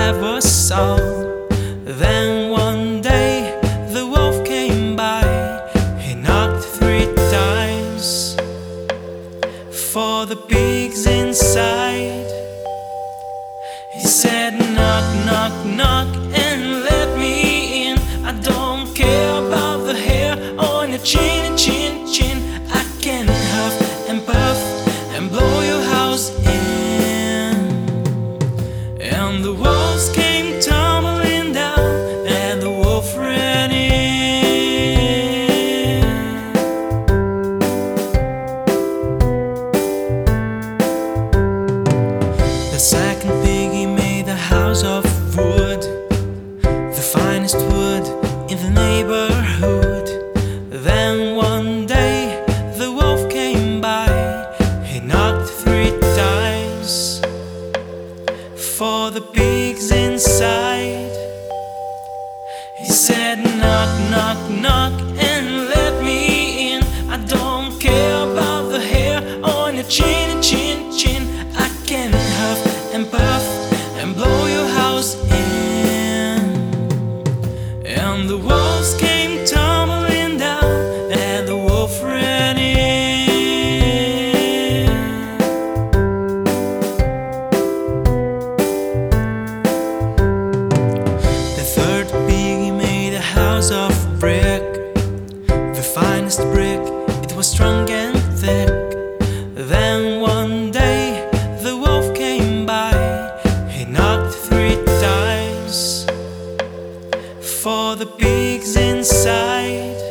ever saw. Then one day the wolf came by. He knocked 3 times for the pigs inside. He said, knock, knock, knock, and let me in. I don't care about the hair on your chin, chin, chin. I can huff and puff and blow your house in. And the walls came tumbling down, and the wolf ran in. The second piggy made a house of wood, the finest wood in the neighborhood. Then one day the wolf came by. He knocked 3 times for the pigs inside. He said, knock, knock, knock, and let me in. I don't care about the hair on your chin, chin, chin. I can huff and puff and blow your house in. And the walls came tumbling down, and the wolf ran in. The third piggy made a house of brick, the finest brick, it was strong and thick. Then one day the wolf came by. He knocked 3 times for the pigs inside.